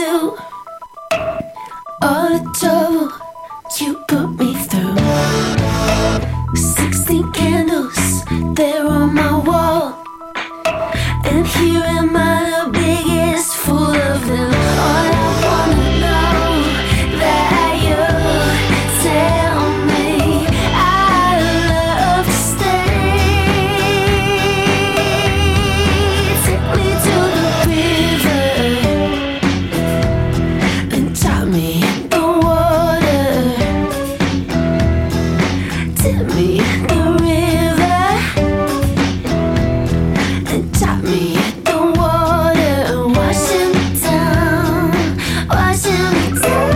you. All the trouble you put me through. 16 candles, they're on my wall. And here am I, the biggest fool of them all. I wanna know that you tell me I love to stay. Take me to the river and drop me in the water. Tell me the river and drop me in the water and washing me down, washing me down.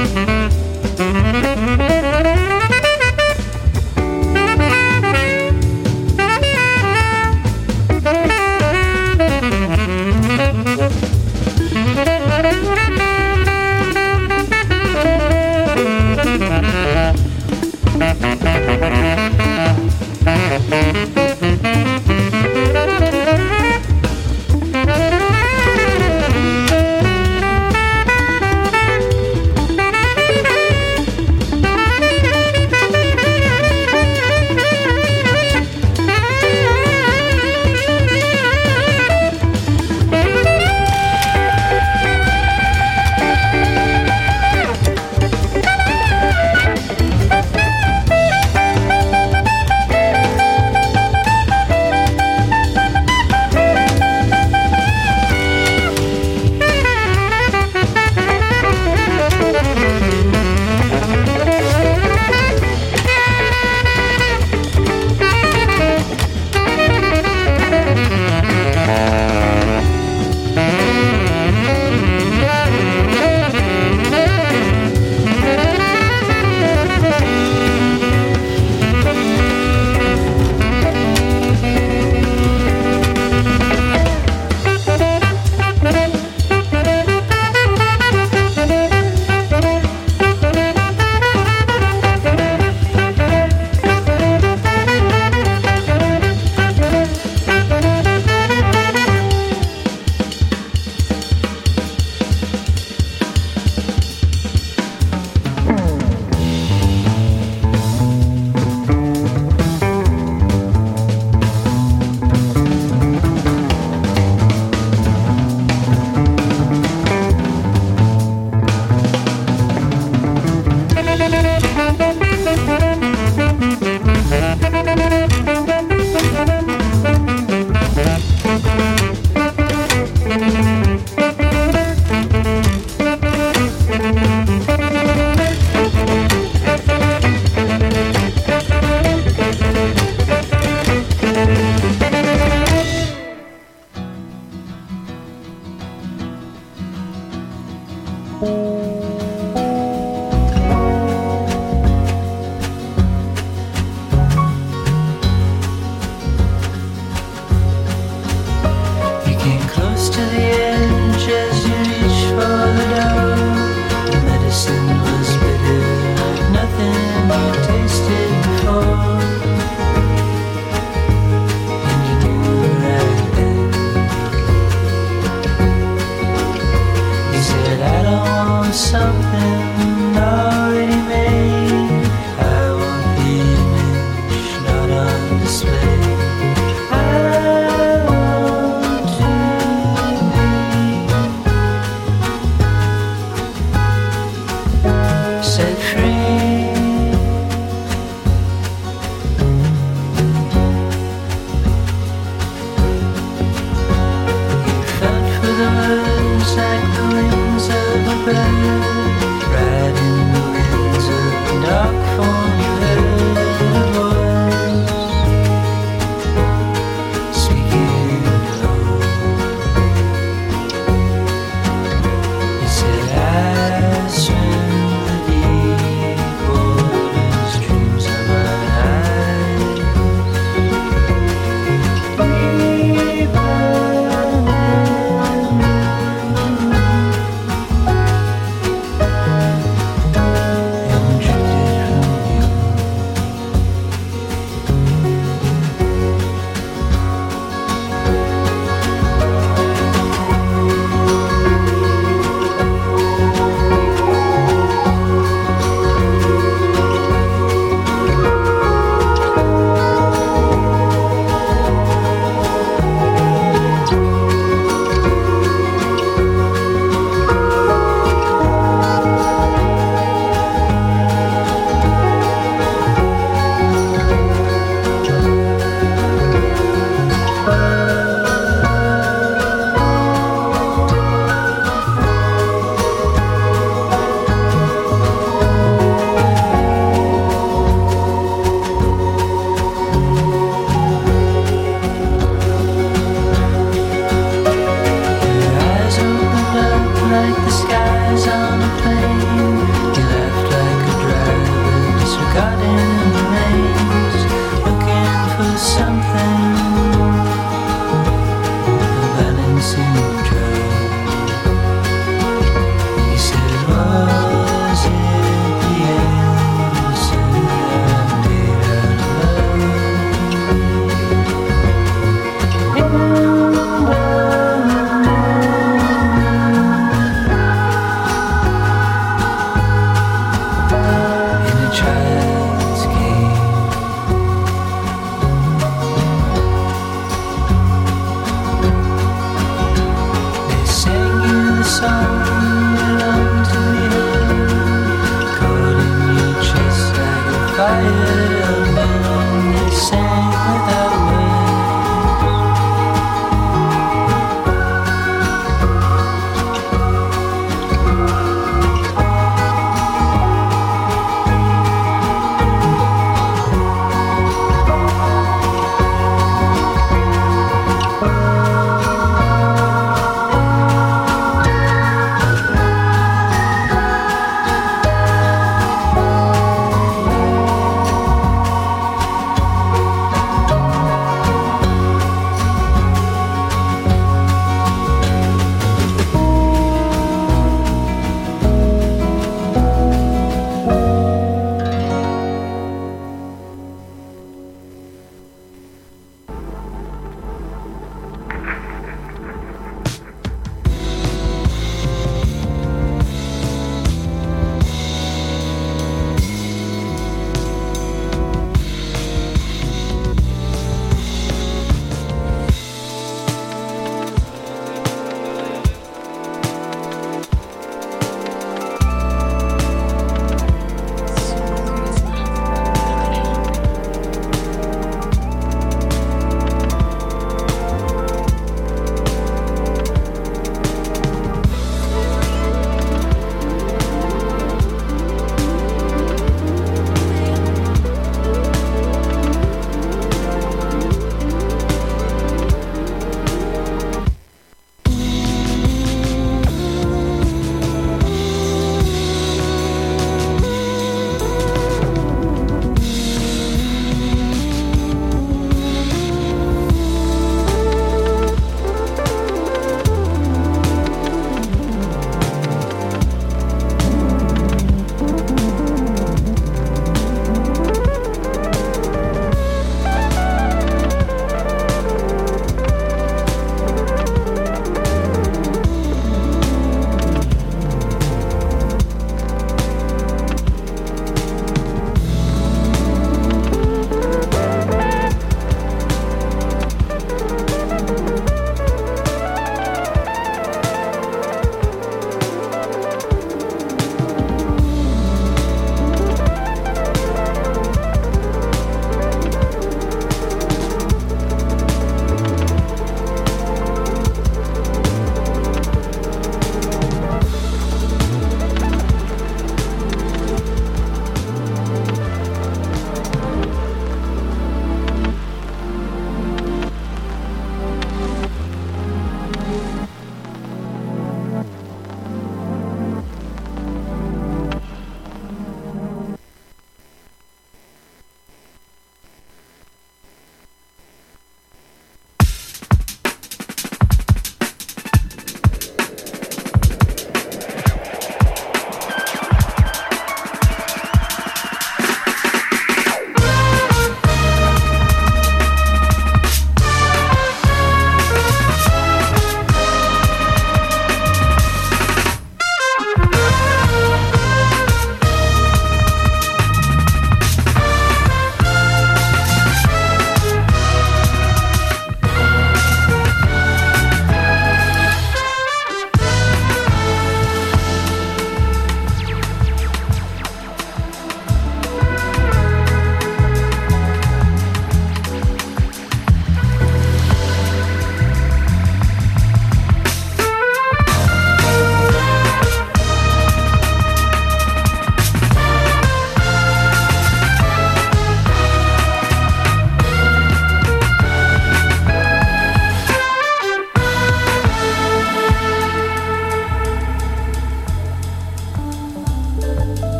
Like the wings of a bird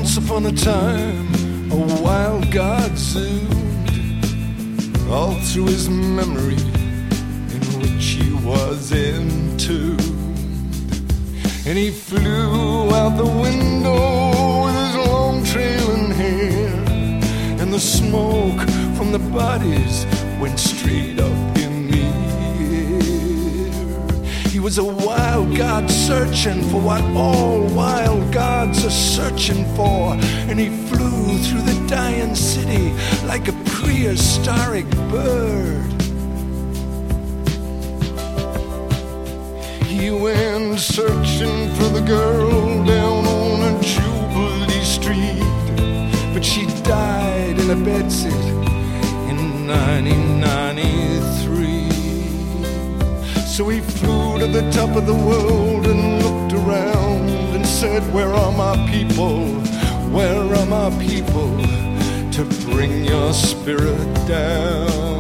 Once upon a time, a wild god zoomed all through his memory, in which he was entombed. And he flew out the window with his long trailing hair, and the smoke from the bodies went straight up in the air. He was a wild god searching for what all wild gods are searching for, and he flew through the dying city like a prehistoric bird. He went searching for the girl down on a Jubilee Street, but she died in a bedsit in 1993. So he flew to the top of the world and looked around and said, where are my people? Where are my people to bring your spirit down?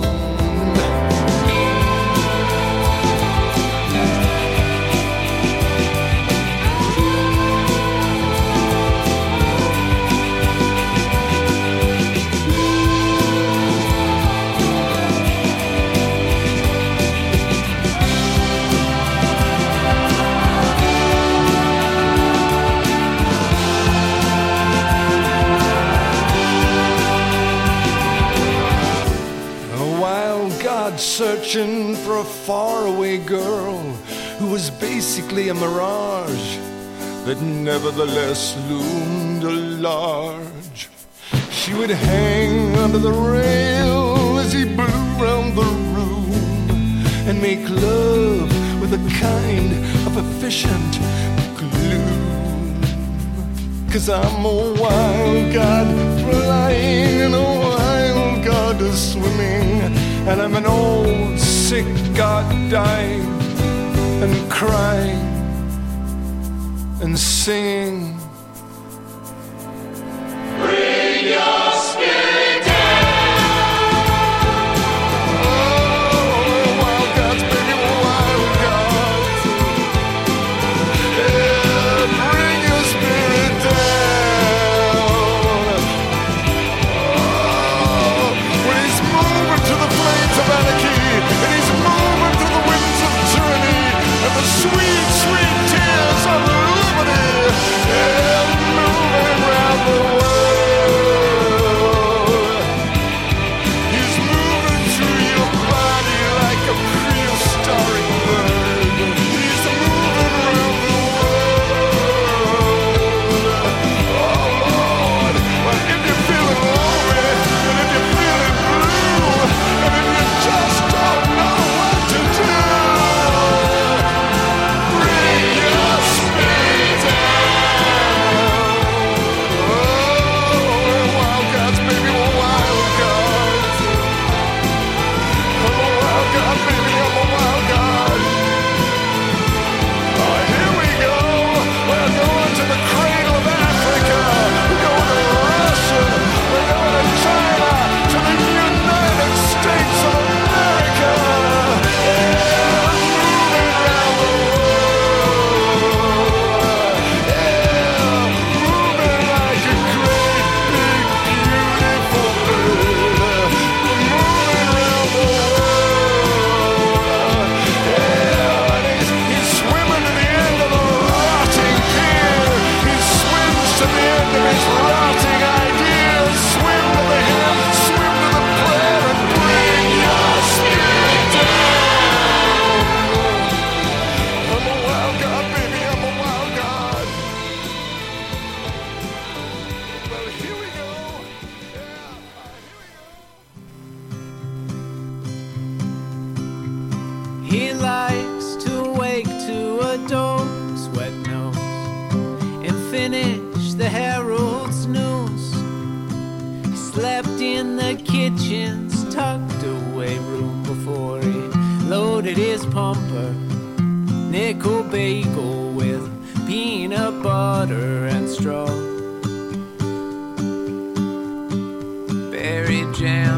Searching for a faraway girl who was basically a mirage that nevertheless loomed large. She would hang under the rail as he blew round the room and make love with a kind of efficient gloom. 'Cause I'm a wild god flying and a wild god swimming, and I'm an old sick god dying and crying and singing. Bring your spirit down. Oh, wild gods, baby, wild gods. Yeah, bring your spirit down. Oh, when he's moving to the flames of anarchy, and he's moving to the winds of tyranny, and the sweet, sweet tears of liberty, and moving around the world. He's moving through your body like a prehistoric bird. He's moving around the world. Oh Lord, well, if you're feeling lonely, and if you're feeling blue, and if you just don't know what to do, bring your spirit down. Oh, we're wild gods, baby, we're wild gods. I'm a wild god, baby, I'm a wild god. Oh, here we go. We're going to the cradle of Africa. We're going to Russia. We're going to China, to the United States of America. Yeah, moving around the world. Yeah, moving like a great, big, beautiful bird. Moving around the world. Yeah, and he's swimming to the end of the rotting pier. He swims to the end of his rotting ideas. Swim to the hymn, swim to the prayer, and bring your spirit down. I'm a wild god, baby, I'm a wild god. Well, here we go. Yeah, He likes to wake to a dog's wet nose and finish the Herald's news. He slept in the kitchen's tucked away room before he loaded his pumper. Nickel bagel with peanut butter and straw. Berry jam.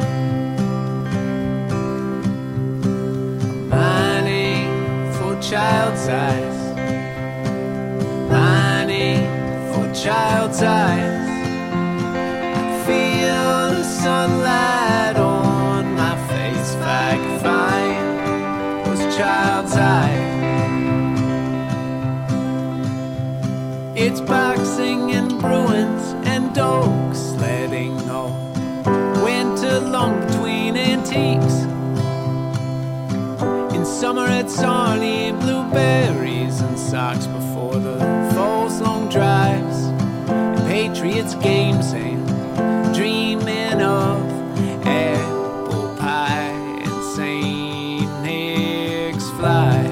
Mining for child size. Mining for child child's eyes. I feel the sunlight on my face. If I could find those child's eyes. It's boxing and Bruins and dogs sledding all winter long between antiques. In summer it's only blueberries and socks before the fall's long drives. And Patriots games and dreaming of apple pie and St. Nick's fly.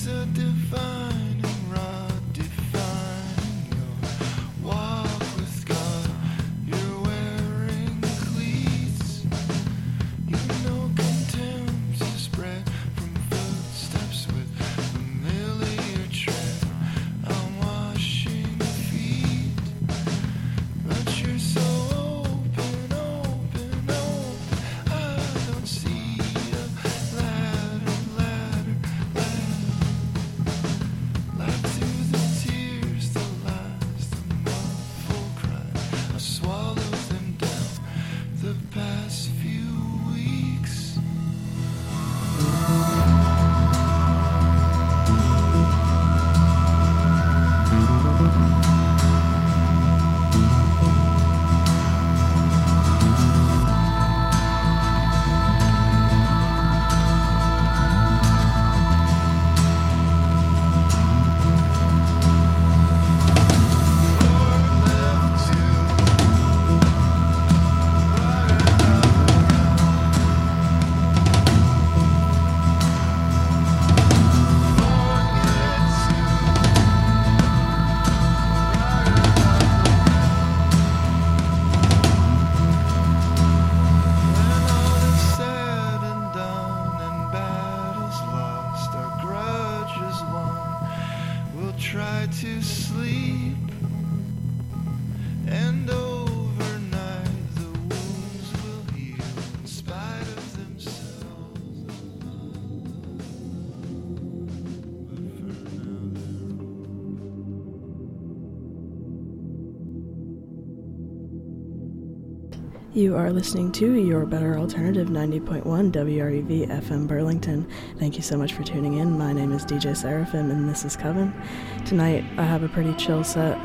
You are listening to Your Better Alternative 90.1 WREV FM Burlington. Thank you so much for tuning in. My name is DJ Seraphim and this is Coven. Tonight I have a pretty chill set.